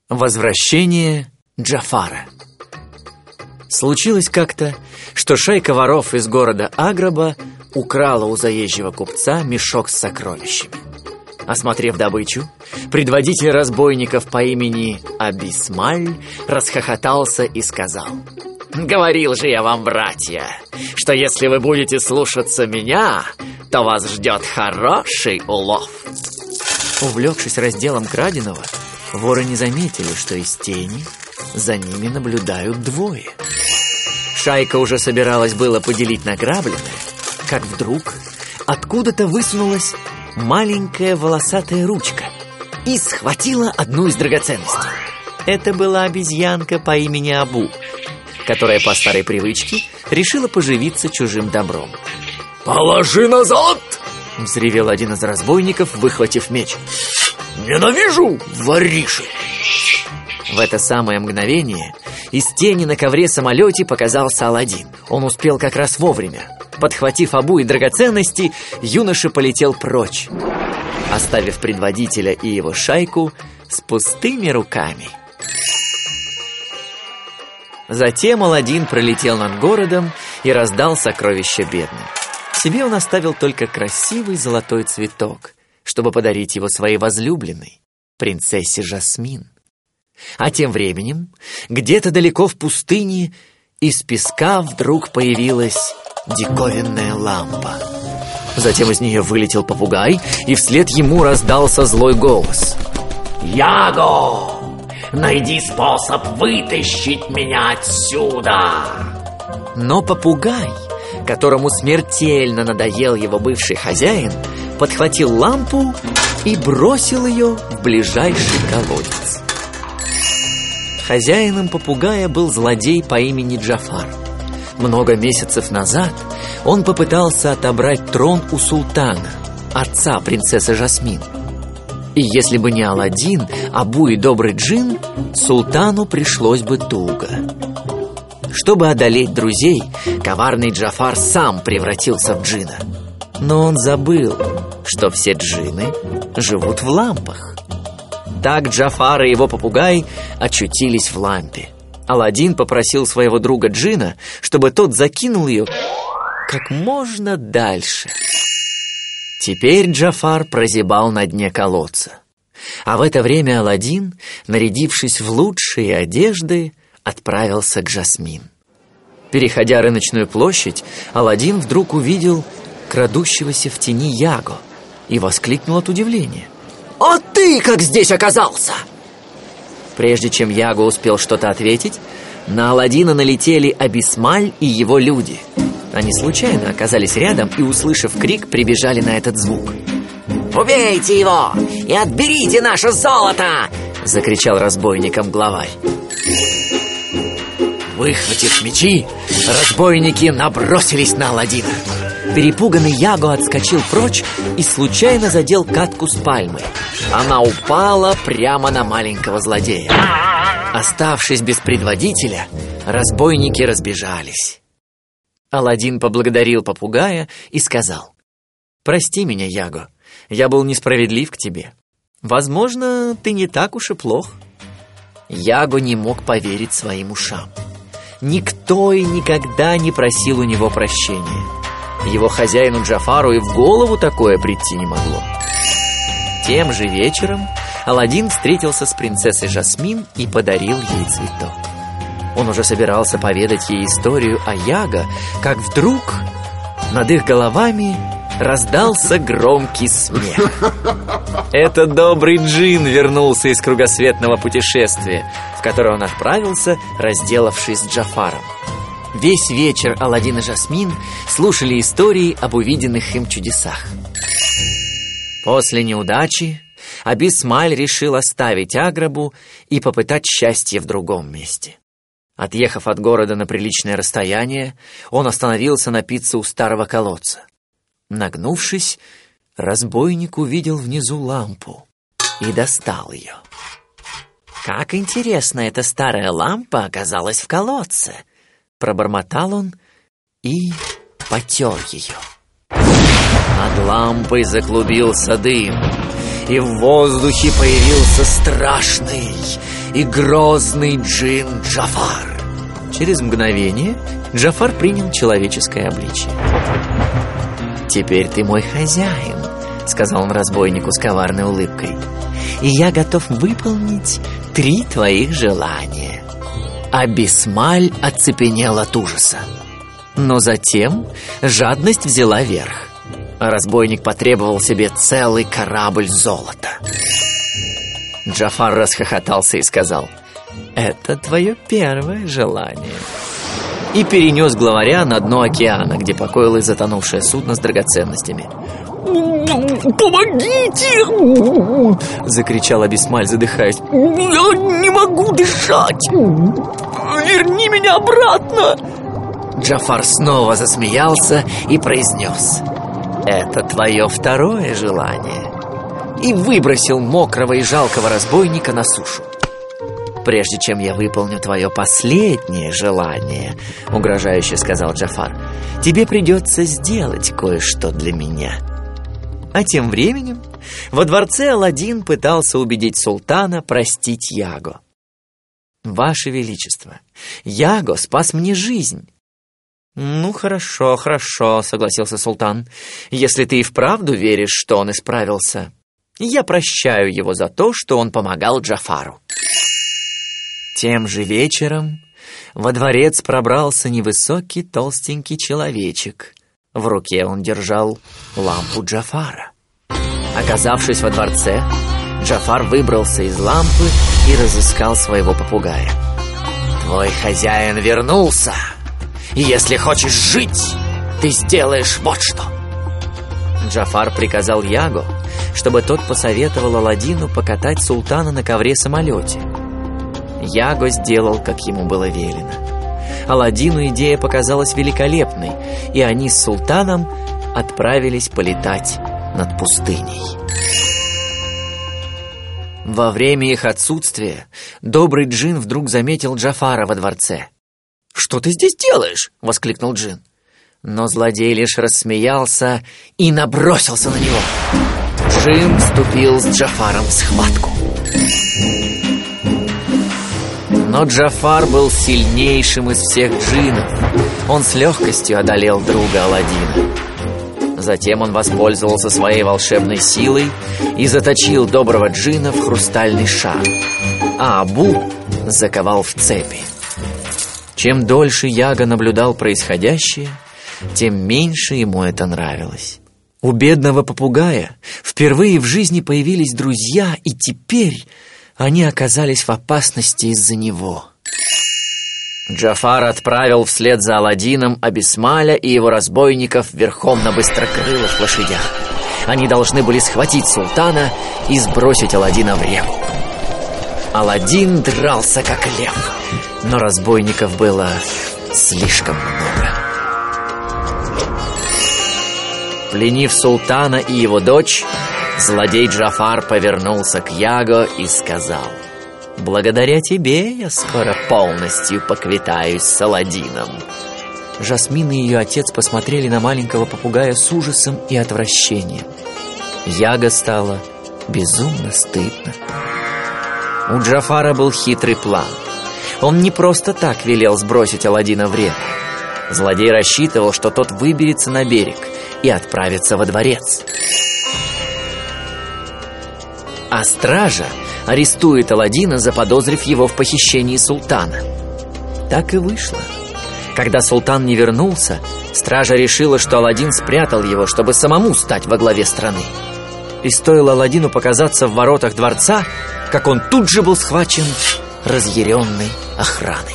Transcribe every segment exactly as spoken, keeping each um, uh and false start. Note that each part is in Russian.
Возвращение Джафара. Случилось как-то, что шайка воров из города Аграба украла у заезжего купца мешок с сокровищами. Осмотрев добычу, предводитель разбойников по имени Абисмаль расхохотался и сказал: «Говорил же я вам, братья, что если вы будете слушаться меня, то вас ждет хороший улов». Увлекшись разделом краденого, воры не заметили, что из тени за ними наблюдают двое. Шайка уже собиралась было поделить награбленное, как вдруг откуда-то высунулась маленькая волосатая ручка и схватила одну из драгоценностей. Это была обезьянка по имени Абу, которая по старой привычке решила поживиться чужим добром. «Положи назад!» — взревел один из разбойников, выхватив меч. «Ненавижу воришек!» В это самое мгновение из тени на ковре-самолете показался Аладдин. Он успел как раз вовремя. Подхватив Абу и драгоценности, юноша полетел прочь, оставив предводителя и его шайку с пустыми руками. Затем Аладдин пролетел над городом и раздал сокровища бедным. Себе он оставил только красивый золотой цветок, чтобы подарить его своей возлюбленной, принцессе Жасмин. А тем временем, где-то далеко в пустыне, из песка вдруг появилась диковинная лампа. Затем из нее вылетел попугай, и вслед ему раздался злой голос: «Яго, найди способ вытащить меня отсюда!» Но попугай, которому смертельно надоел его бывший хозяин, подхватил лампу и бросил ее в ближайший колодец. Хозяином попугая был злодей по имени Джафар. Много месяцев назад он попытался отобрать трон у султана, отца принцессы Жасмин. И если бы не Аладдин, Абу и добрый джин, султану пришлось бы туго. Чтобы одолеть друзей, коварный Джафар сам превратился в джина. Но он забыл, что все джинны живут в лампах. Так Джафар и его попугай очутились в лампе. Аладдин попросил своего друга джина, чтобы тот закинул ее как можно дальше. Теперь Джафар прозябал на дне колодца. А в это время Аладдин, нарядившись в лучшие одежды, отправился к Жасмин. Переходя рыночную площадь, Аладдин вдруг увидел крадущегося в тени Яго и воскликнул от удивления: «А ты как здесь оказался?» Прежде чем Яго успел что-то ответить, на Аладдина налетели Абисмаль и его люди. Они случайно оказались рядом и, услышав крик, прибежали на этот звук. «Убейте его и отберите наше золото!» — закричал разбойникам главарь. Выхватив мечи, разбойники набросились на Аладдина. Перепуганный Яго отскочил прочь и случайно задел катку с пальмой. Она упала прямо на маленького злодея. Оставшись без предводителя, разбойники разбежались. Аладдин поблагодарил попугая и сказал: «Прости меня, Яго, я был несправедлив к тебе. Возможно, ты не так уж и плох». Яго не мог поверить своим ушам. Никто и никогда не просил у него прощения. Его хозяину Джафару и в голову такое прийти не могло. Тем же вечером Аладдин встретился с принцессой Жасмин и подарил ей цветок. Он уже собирался поведать ей историю о Яго, как вдруг над их головами раздался громкий смех. Это добрый джин вернулся из кругосветного путешествия, в которое он отправился, разделавшись с Джафаром. Весь вечер Аладдин и Жасмин слушали истории об увиденных им чудесах. После неудачи Абисмаль решил оставить Аграбу и попытать счастье в другом месте. Отъехав от города на приличное расстояние, он остановился напиться у старого колодца. Нагнувшись, разбойник увидел внизу лампу и достал ее. «Как интересно, эта старая лампа оказалась в колодце!» Пробормотал он и потер ее. Над лампой заклубился дым, и в воздухе появился страшный и грозный джин Джафар. Через мгновение Джафар принял человеческое обличие. «Теперь ты мой хозяин», — сказал он разбойнику с коварной улыбкой, «и я готов выполнить три твоих желания». Абисмаль оцепенел от ужаса. Но затем жадность взяла верх. Разбойник потребовал себе целый корабль золота. Джафар расхохотался и сказал: «Это твое первое желание». И перенес главаря на дно океана, где покоилось затонувшее судно с драгоценностями. «Помогите!» — закричал Абисмаль, задыхаясь. «Я не могу дышать! Верни меня обратно!» Джафар снова засмеялся и произнес: «Это твое второе желание», и выбросил мокрого и жалкого разбойника на сушу. «Прежде чем я выполню твое последнее желание, — угрожающе сказал Джафар, — тебе придется сделать кое-что для меня». А тем временем во дворце Аладдин пытался убедить султана простить Яго. «Ваше Величество, Яго спас мне жизнь». «Ну, хорошо, хорошо», — согласился султан. «Если ты и вправду веришь, что он исправился, я прощаю его за то, что он помогал Джафару». Тем же вечером во дворец пробрался невысокий толстенький человечек. В руке он держал лампу Джафара. Оказавшись во дворце, Джафар выбрался из лампы и разыскал своего попугая. «Твой хозяин вернулся, и если хочешь жить, ты сделаешь вот что». Джафар приказал Яго, чтобы тот посоветовал Аладдину покатать султана на ковре-самолете. Яго сделал, как ему было велено. Аладдину идея показалась великолепной, и они с султаном отправились полетать над пустыней. Во время их отсутствия добрый джин вдруг заметил Джафара во дворце. «Что ты здесь делаешь?» — воскликнул джин. Но злодей лишь рассмеялся и набросился на него. Джин вступил с Джафаром в схватку. Но Джафар был сильнейшим из всех джиннов. Он с легкостью одолел друга Аладдина. Затем он воспользовался своей волшебной силой и заточил доброго джинна в хрустальный шар, а Абу заковал в цепи. Чем дольше Яго наблюдал происходящее, тем меньше ему это нравилось. У бедного попугая впервые в жизни появились друзья, и теперь они оказались в опасности из-за него. Джафар отправил вслед за Аладдином Абисмаля и его разбойников верхом на быстрокрылых лошадях. Они должны были схватить султана и сбросить Аладдина в реку. Аладдин дрался как лев, но разбойников было слишком много. Пленив султана и его дочь, злодей Джафар повернулся к Яго и сказал: «Благодаря тебе я скоро полностью поквитаюсь с Аладдином». Жасмин и ее отец посмотрели на маленького попугая с ужасом и отвращением. Яго стало безумно стыдно. У Джафара был хитрый план. Он не просто так велел сбросить Аладдина в реку. Злодей рассчитывал, что тот выберется на берег и отправится во дворец. А стража арестует Аладдина, заподозрив его в похищении султана. Так и вышло. Когда султан не вернулся, стража решила, что Аладдин спрятал его, чтобы самому стать во главе страны. И стоило Аладдину показаться в воротах дворца, как он тут же был схвачен разъяренной охраной.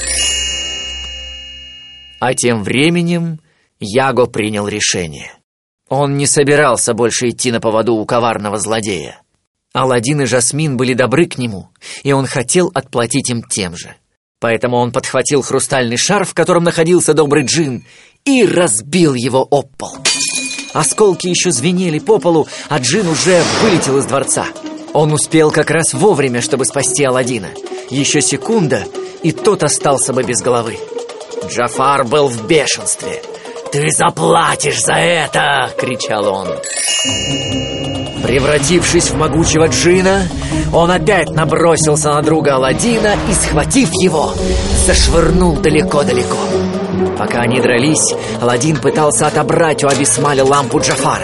А тем временем Яго принял решение. Он не собирался больше идти на поводу у коварного злодея. Аладдин и Жасмин были добры к нему, и он хотел отплатить им тем же. Поэтому он подхватил хрустальный шар, в котором находился добрый джин, и разбил его об пол. Осколки еще звенели по полу, а джин уже вылетел из дворца. Он успел как раз вовремя, чтобы спасти Аладдина. Еще секунда, и тот остался бы без головы. Джафар был в бешенстве. «Ты заплатишь за это!» — кричал он. Превратившись в могучего джинна, он опять набросился на друга Аладдина и, схватив его, зашвырнул далеко-далеко. Пока они дрались, Аладдин пытался отобрать у Абисмали лампу Джафара.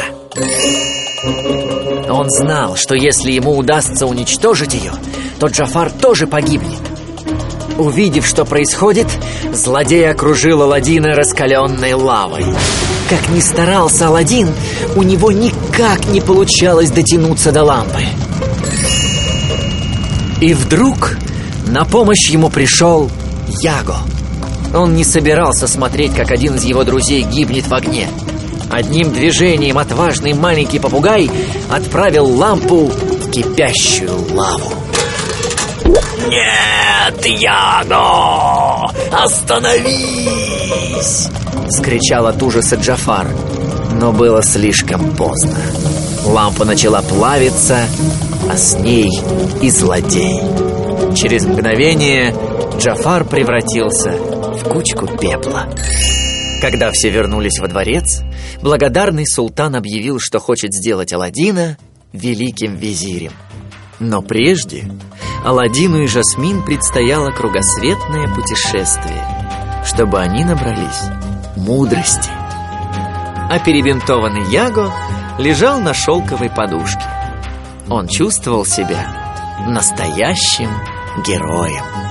Он знал, что если ему удастся уничтожить ее, то Джафар тоже погибнет. Увидев, что происходит, злодей окружил Аладдина раскаленной лавой. Как ни старался Аладдин, у него никак не получалось дотянуться до лампы. И вдруг на помощь ему пришел Яго. Он не собирался смотреть, как один из его друзей гибнет в огне. Одним движением отважный маленький попугай отправил лампу в кипящую лаву. «Нет, Яго! Остановись!» — скричал от ужаса Джафар. Но было слишком поздно. Лампа начала плавиться, а с ней и злодей. Через мгновение Джафар превратился в кучку пепла. Когда все вернулись во дворец, благодарный султан объявил, что хочет сделать Аладдина великим визирем. Но прежде Аладдину и Жасмин предстояло кругосветное путешествие, чтобы они набрались мудрости. А перебинтованный Яго лежал на шелковой подушке. Он чувствовал себя настоящим героем.